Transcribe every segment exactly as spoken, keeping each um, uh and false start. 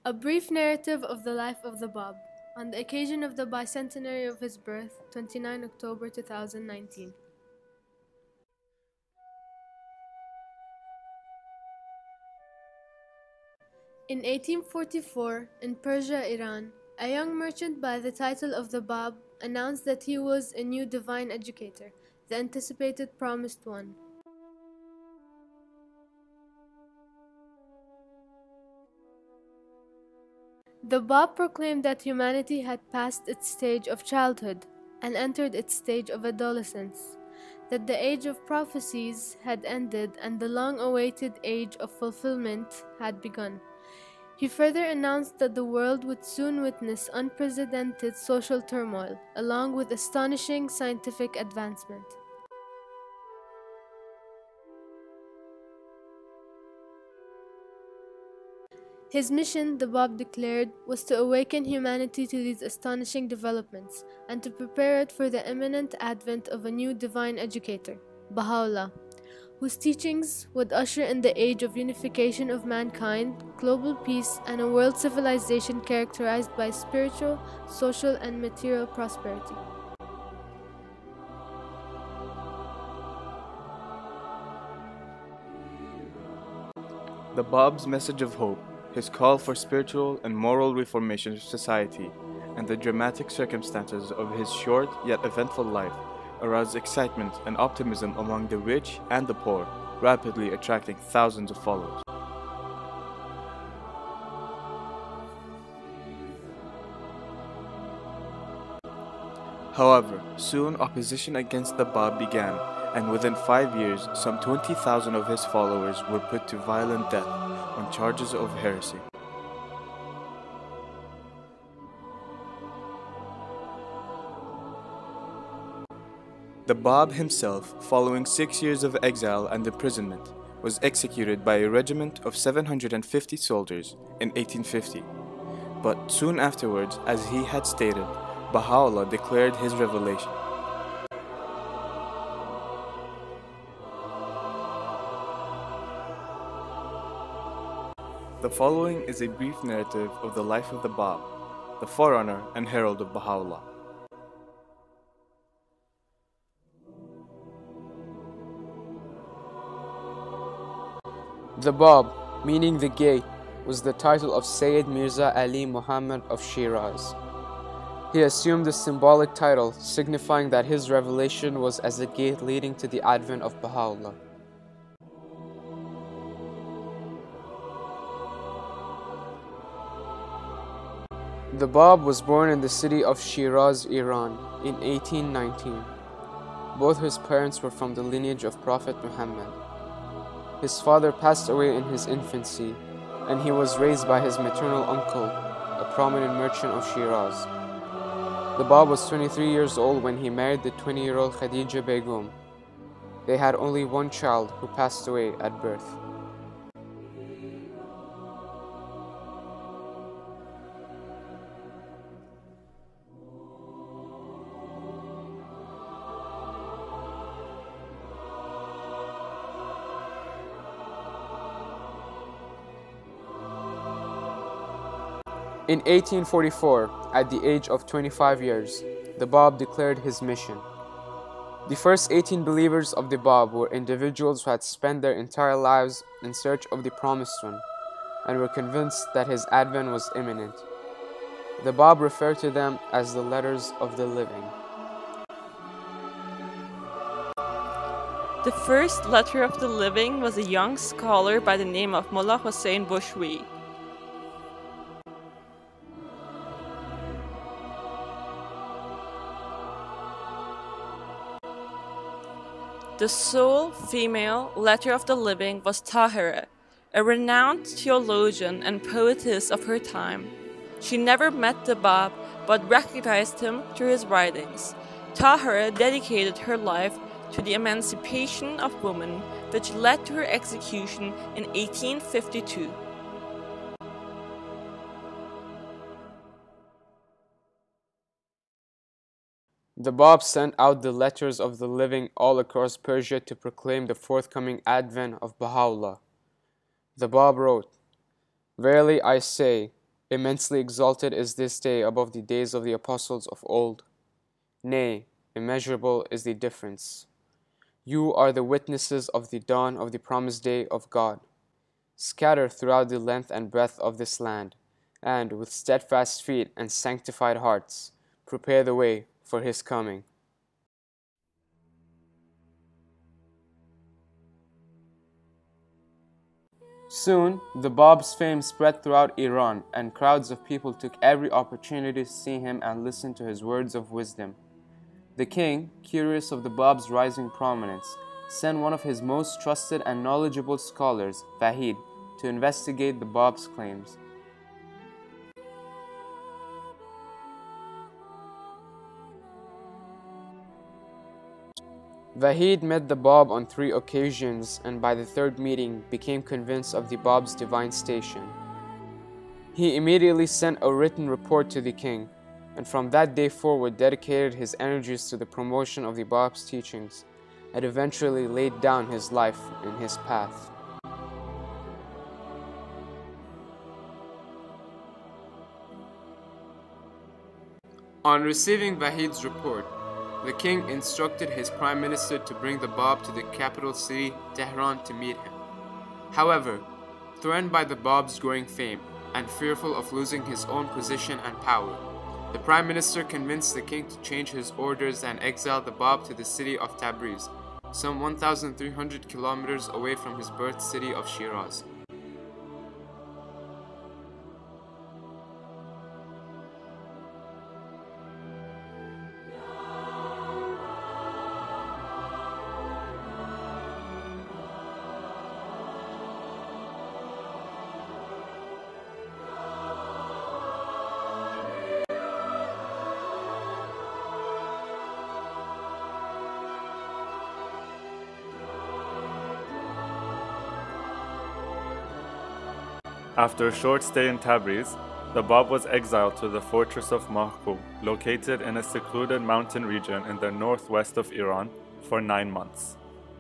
A brief narrative of the life of the Bab, on the occasion of the bicentenary of his birth, the twenty-ninth of October two thousand nineteen. In eighteen forty-four, in Persia, Iran, a young merchant by the title of the Bab announced that he was a new divine educator, the anticipated promised one. The Bab proclaimed that humanity had passed its stage of childhood and entered its stage of adolescence, that the age of prophecies had ended and the long-awaited age of fulfillment had begun. He further announced that the world would soon witness unprecedented social turmoil, along with astonishing scientific advancement. His mission, the Bab declared, was to awaken humanity to these astonishing developments and to prepare it for the imminent advent of a new divine educator, Baha'u'llah, whose teachings would usher in the age of unification of mankind, global peace, and a world civilization characterized by spiritual, social, and material prosperity. The Bab's message of hope, his call for spiritual and moral reformation of society, and the dramatic circumstances of his short yet eventful life aroused excitement and optimism among the rich and the poor, rapidly attracting thousands of followers. However, soon opposition against the Bab began, and within five years, some twenty thousand of his followers were put to violent death on charges of heresy. The Bab himself, following six years of exile and imprisonment, was executed by a regiment of seven hundred fifty soldiers in eighteen fifty. But soon afterwards, as he had stated, Baha'u'llah declared his revelation. The following is a brief narrative of the life of the Bab, the forerunner and herald of Baha'u'llah. The Bab, meaning the gate, was the title of Sayyid Mirza Ali Muhammad of Shiraz. He assumed the symbolic title, signifying that his revelation was as a gate leading to the advent of Baha'u'llah. The Bab was born in the city of Shiraz, Iran, in eighteen nineteen. Both his parents were from the lineage of Prophet Muhammad. His father passed away in his infancy, and he was raised by his maternal uncle, a prominent merchant of Shiraz. The Bab was twenty-three years old when he married the twenty-year-old Khadija Begum. They had only one child who passed away at birth. In eighteen forty-four, at the age of twenty-five years, the Bab declared his mission. The first eighteen believers of the Bab were individuals who had spent their entire lives in search of the Promised One and were convinced that his advent was imminent. The Bab referred to them as the letters of the living. The first letter of the living was a young scholar by the name of Mullah Hussein Bushwi. The sole female letter of the living was Tahira, a renowned theologian and poetess of her time. She never met the Bab, but recognized him through his writings. Tahira dedicated her life to the emancipation of women, which led to her execution in eighteen fifty-two. The Bab sent out the letters of the living all across Persia to proclaim the forthcoming advent of Baha'u'llah. The Bab wrote, "Verily I say, Immensely exalted is this day above the days of the apostles of old. Nay, immeasurable is the difference. You are the witnesses of the dawn of the promised day of God. Scatter throughout the length and breadth of this land, and with steadfast feet and sanctified hearts, prepare the way for his coming. Soon, the Bab's fame spread throughout Iran, and crowds of people took every opportunity to see him and listen to his words of wisdom. The king, curious of the Bab's rising prominence, sent one of his most trusted and knowledgeable scholars, Vahid, to investigate the Bab's claims. Vahid met the Bab on three occasions, and by the third meeting became convinced of the Bab's divine station. He immediately sent a written report to the king, and from that day forward dedicated his energies to the promotion of the Bab's teachings, and eventually laid down his life in his path. On receiving Vahid's report, the king instructed his prime minister to bring the Bab to the capital city, Tehran, to meet him. However, threatened by the Bab's growing fame and fearful of losing his own position and power, the prime minister convinced the king to change his orders and exile the Bab to the city of Tabriz, some one thousand three hundred kilometers away from his birth city of Shiraz. After a short stay in Tabriz, the Bab was exiled to the fortress of Mahkub, located in a secluded mountain region in the northwest of Iran, for nine months.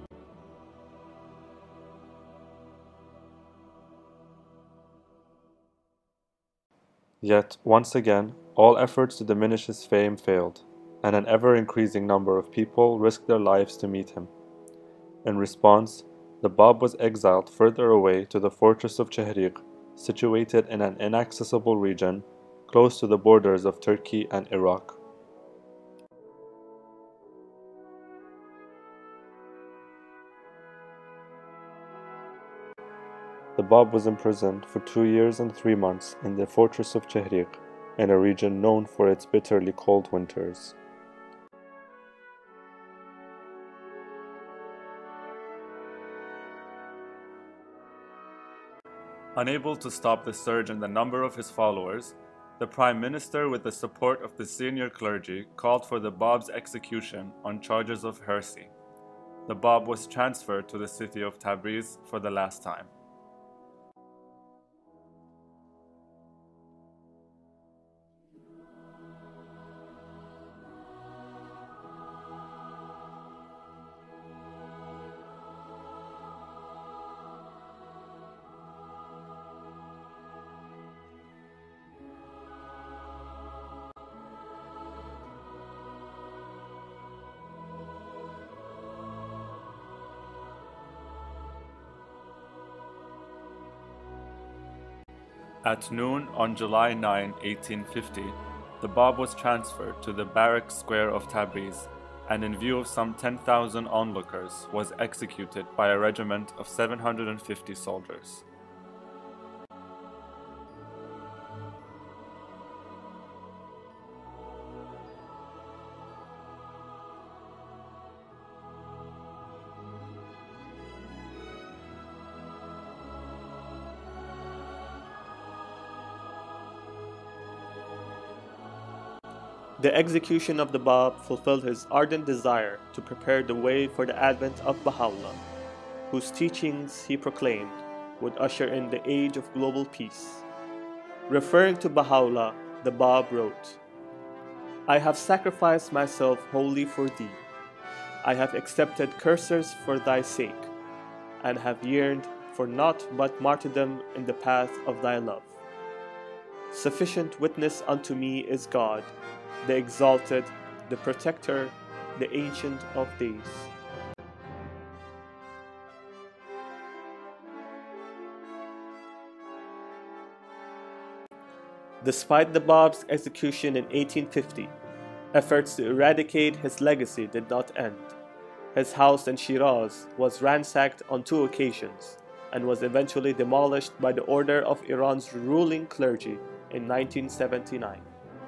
Yet, once again, all efforts to diminish his fame failed, and an ever-increasing number of people risked their lives to meet him. In response, the Bab was exiled further away to the fortress of Chehriq, situated in an inaccessible region close to the borders of Turkey and Iraq. The Bab was imprisoned for two years and three months in the fortress of Chehriq, in a region known for its bitterly cold winters. Unable to stop the surge in the number of his followers, the Prime Minister, with the support of the senior clergy, called for the Bab's execution on charges of heresy. The Bab was transferred to the city of Tabriz for the last time. At noon on July ninth, eighteen fifty, the Bab was transferred to the barrack square of Tabriz, and in view of some ten thousand onlookers, was executed by a regiment of seven hundred fifty soldiers. The execution of the Bab fulfilled his ardent desire to prepare the way for the advent of Baha'u'llah, whose teachings he proclaimed would usher in the age of global peace. Referring to Baha'u'llah, the Bab wrote, "I have sacrificed myself wholly for thee. I have accepted curses for thy sake, and have yearned for naught but martyrdom in the path of thy love. Sufficient witness unto me is God, the exalted, the protector, the ancient of days. Despite the Bab's execution in eighteen fifty, efforts to eradicate his legacy did not end. His house in Shiraz was ransacked on two occasions and was eventually demolished by the order of Iran's ruling clergy in nineteen seventy-nine.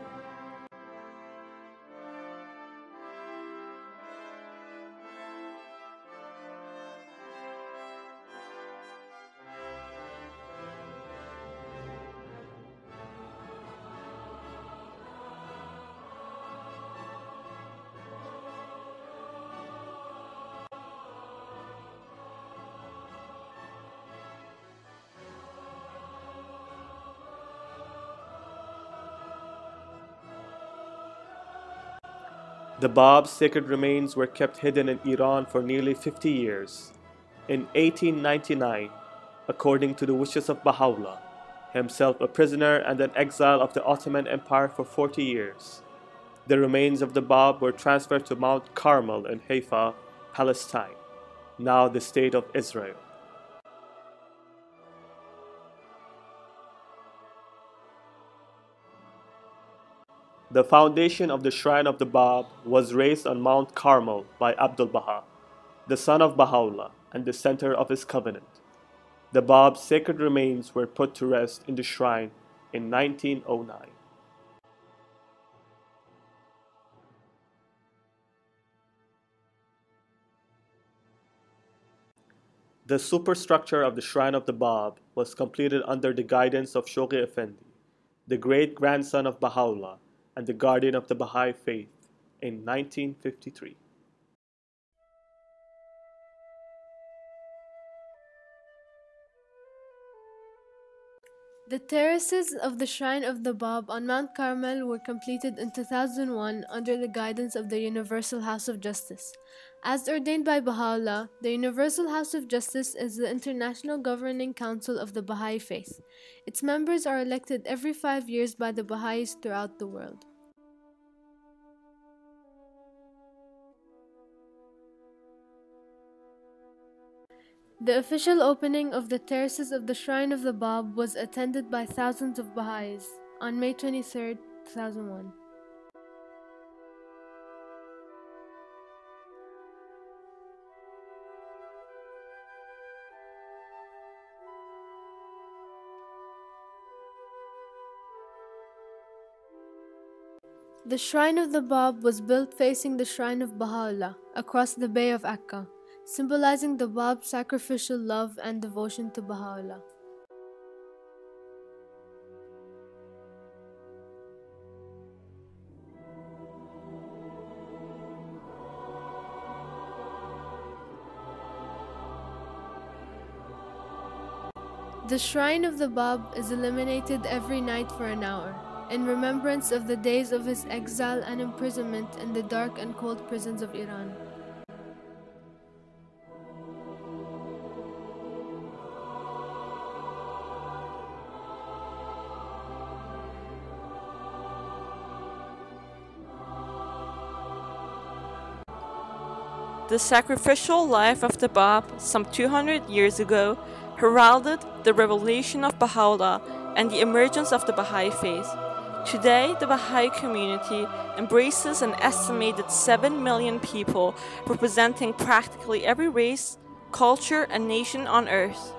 The Bab's sacred remains were kept hidden in Iran for nearly fifty years. In eighteen ninety-nine, according to the wishes of Baha'u'llah, himself a prisoner and an exile of the Ottoman Empire for forty years, the remains of the Bab were transferred to Mount Carmel in Haifa, Palestine, now the State of Israel. The foundation of the Shrine of the Bab was raised on Mount Carmel by Abdul Baha, the son of Baha'u'llah and the center of his covenant. The Bab's sacred remains were put to rest in the shrine in nineteen oh nine. The superstructure of the Shrine of the Bab was completed under the guidance of Shoghi Effendi, the great-grandson of Baha'u'llah and the guardian of the Baha'i faith, in nineteen fifty-three. The terraces of the Shrine of the Bab on Mount Carmel were completed in two thousand one under the guidance of the Universal House of Justice. As ordained by Baha'u'llah, the Universal House of Justice is the international governing council of the Baha'i faith. Its members are elected every five years by the Baha'is throughout the world. The official opening of the terraces of the Shrine of the Bab was attended by thousands of Baha'is on May twenty-third, two thousand one. The Shrine of the Bab was built facing the Shrine of Baha'u'llah across the Bay of Akka, symbolizing the Bab's sacrificial love and devotion to Baha'u'llah. The Shrine of the Bab is illuminated every night for an hour, in remembrance of the days of his exile and imprisonment in the dark and cold prisons of Iran. The sacrificial life of the Bab some two hundred years ago heralded the revelation of Baha'u'llah and the emergence of the Baha'i faith. Today, the Baha'i community embraces an estimated seven million people, representing practically every race, culture, and nation on earth.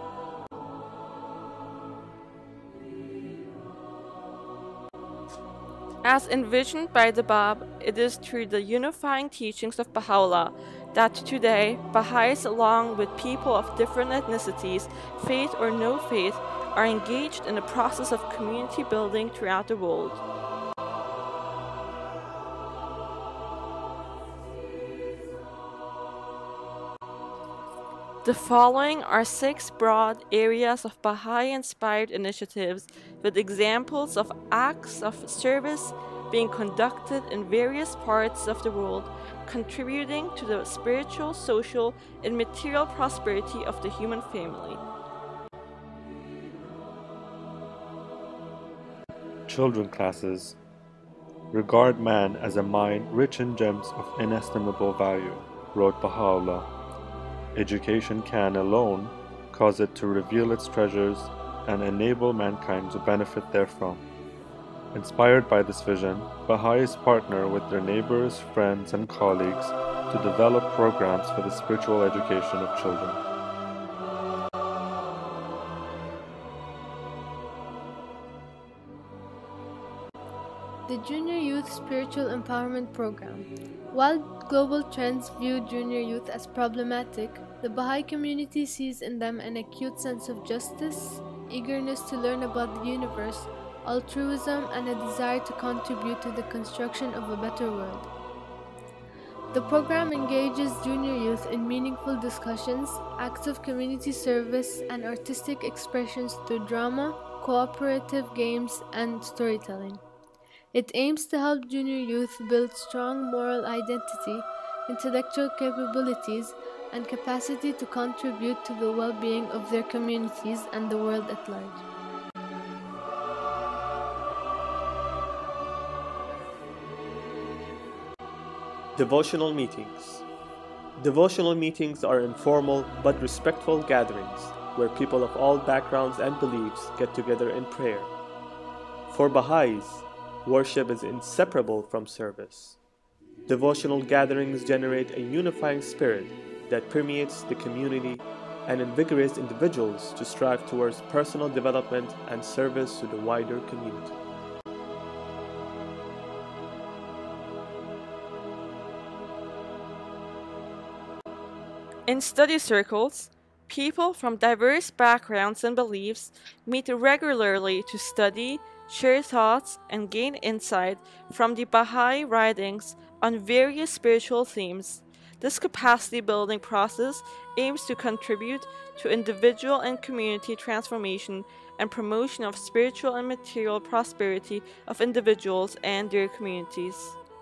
As envisioned by the Bab, it is through the unifying teachings of Baha'u'llah that today Baha'is, along with people of different ethnicities, faith or no faith, are engaged in the process of community building throughout the world. The following are six broad areas of Baha'i-inspired initiatives with examples of acts of service being conducted in various parts of the world, contributing to the spiritual, social, and material prosperity of the human family. children classes, regard man as a mine rich in gems of inestimable value, wrote Baha'u'llah. Education can alone cause it to reveal its treasures and enable mankind to benefit therefrom. Inspired by this vision, Baha'is partner with their neighbors, friends, and colleagues to develop programs for the spiritual education of children. The Junior Youth Spiritual Empowerment Program. While global trends view junior youth as problematic, the Baha'i community sees in them an acute sense of justice, eagerness to learn about the universe, altruism, and a desire to contribute to the construction of a better world. The program engages junior youth in meaningful discussions, acts of community service, and artistic expressions through drama, cooperative games, and storytelling. It aims to help junior youth build strong moral identity, intellectual capabilities, and capacity to contribute to the well-being of their communities and the world at large. Devotional meetings. Devotional meetings are informal but respectful gatherings where people of all backgrounds and beliefs get together in prayer. For Baha'is, worship is inseparable from service. Devotional gatherings generate a unifying spirit that permeates the community and invigorates individuals to strive towards personal development and service to the wider community. In study circles, people from diverse backgrounds and beliefs meet regularly to study, share thoughts, and gain insight from the Baha'i writings on various spiritual themes. This capacity-building process aims to contribute to individual and community transformation and promotion of spiritual and material prosperity of individuals and their communities.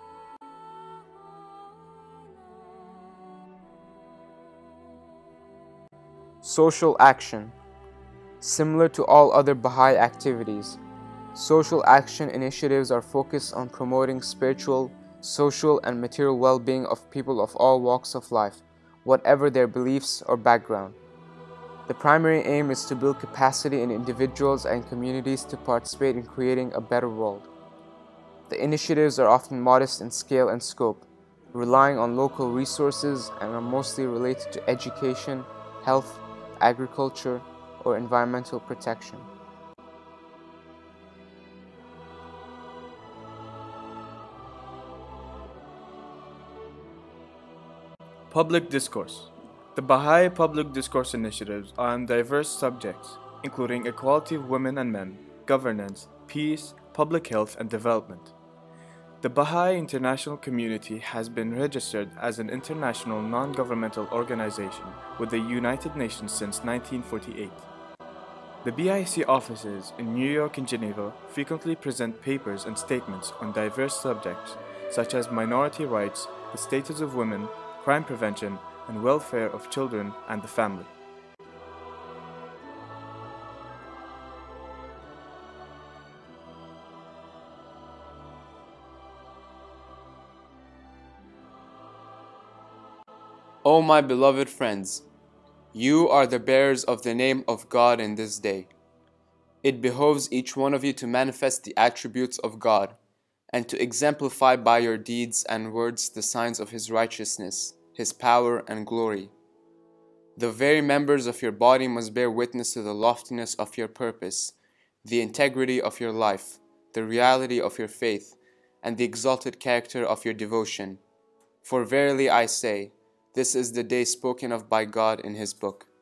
Social action. Similar to all other Baha'i activities, social action initiatives are focused on promoting spiritual, social, and material well-being of people of all walks of life, whatever their beliefs or background. The primary aim is to build capacity in individuals and communities to participate in creating a better world. The initiatives are often modest in scale and scope, relying on local resources, and are mostly related to education, health, agriculture, or environmental protection. Public discourse. The Baha'i public discourse initiatives are on diverse subjects, including equality of women and men, governance, peace, public health, and development. The Baha'i international community has been registered as an international non-governmental organization with the United Nations since nineteen forty-eight. The B I C offices in New York and Geneva frequently present papers and statements on diverse subjects such as minority rights, the status of women, crime prevention, and welfare of children and the family. O my beloved friends, you are the bearers of the name of God in this day. It behoves each one of you to manifest the attributes of God, and to exemplify by your deeds and words the signs of His righteousness, His power and glory. The very members of your body must bear witness to the loftiness of your purpose, the integrity of your life, the reality of your faith, and the exalted character of your devotion. For verily I say, this is the day spoken of by God in His book.